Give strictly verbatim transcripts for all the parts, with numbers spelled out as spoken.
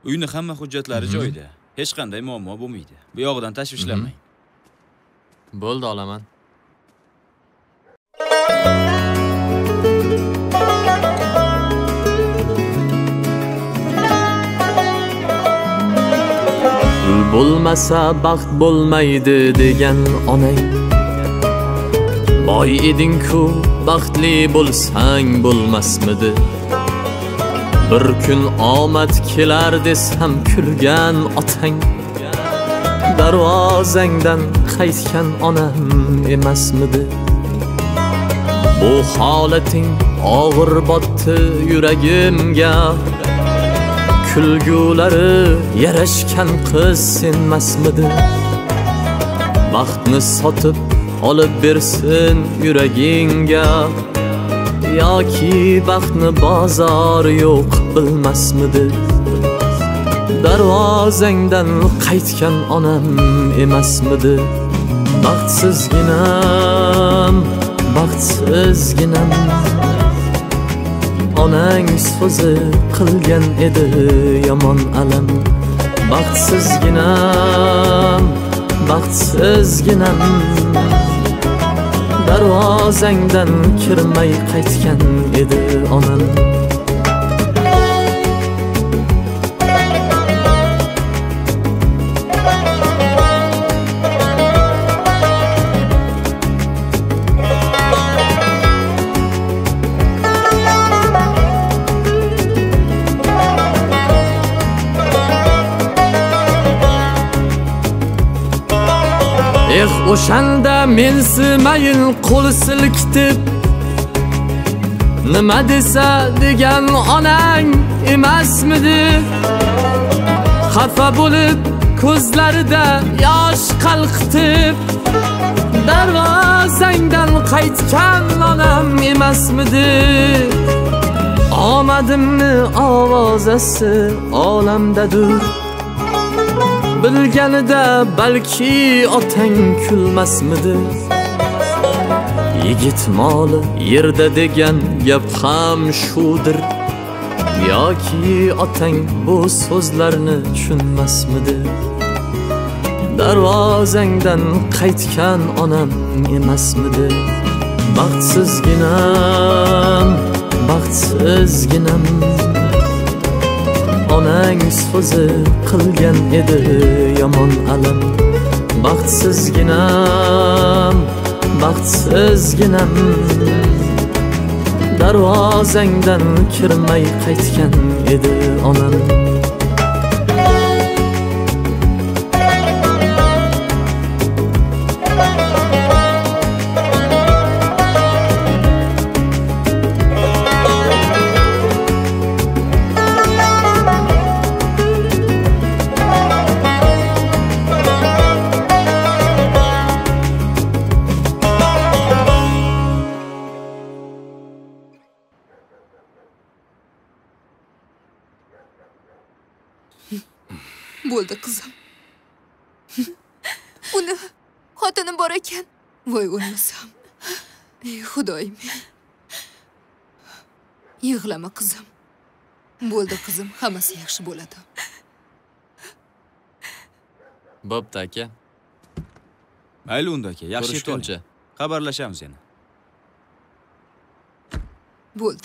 Uyning hamma hujjatlari joyida. Hech qanday muammo bo'lmaydi. Bu yog'idan tashvishlanmang. Bo'ldi, olaman. Pul bo'lmasa baxt bo'lmaydi degan onang. Boy eding-ku, baxtli bo'lsang bo'lmasmidi? Bir kun omad kelar desam kulgan otang. Darvozangdan qaytgan onam emasmidi? Bu holating og'ir botdi yuragimga. Kulgulari yarashgan qiz senmasmidi? Baxtni sotib olib bersin yuragingga. Yoki baxtni bozor yo'q bilmasmidi? Darvozangdan qaytgan onam emasmidi? Baxtsizginam, baxtsizginam. Onang so'zi qilgan edi yomon alam. Baxtsizginam, baxtsizginam. Darvozangdan kirmay qaytgan edi onam. Eh, o'shanda mensimayin qo'l silkitib nima desa degan onang emasmidi? Xafa bo'lib ko'zlarida yosh qalqitib darvozangdan qaytgan onam emasmidi? Omadimni ovozasi olamdadir. Bilganida balki otang kulmasmidi? Yigit moli yerda degan gap ham shudir. Yoki otang bu so'zlarni tushunmasmidi? Darvozangdan qaytgan onam emasmidi? Baxtsizginam, baxtsizginam. Onang so'zi qilgan edi yomon alam. Baxtsizginam, baxtsizginam. Darvozangdan kirmay qaytgan edi onam. Bo'ldi qizim. Uni xotinim bor ekan. Voy o'lmasam. Ey Xudoyim. Yig'lama qizim. Bo'ldi qizim, hammasi yaxshi bo'ladi. Bo'pti aka. Mayli unda aka, yaxshi yetguncha. Xabarlashamiz yana. Bo'ldi.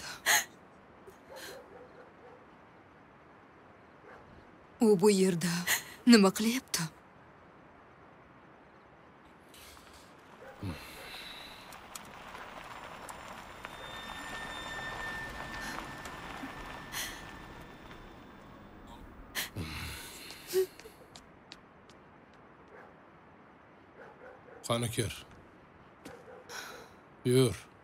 U bu yerda nima qilyapti? Qani kir. Yur.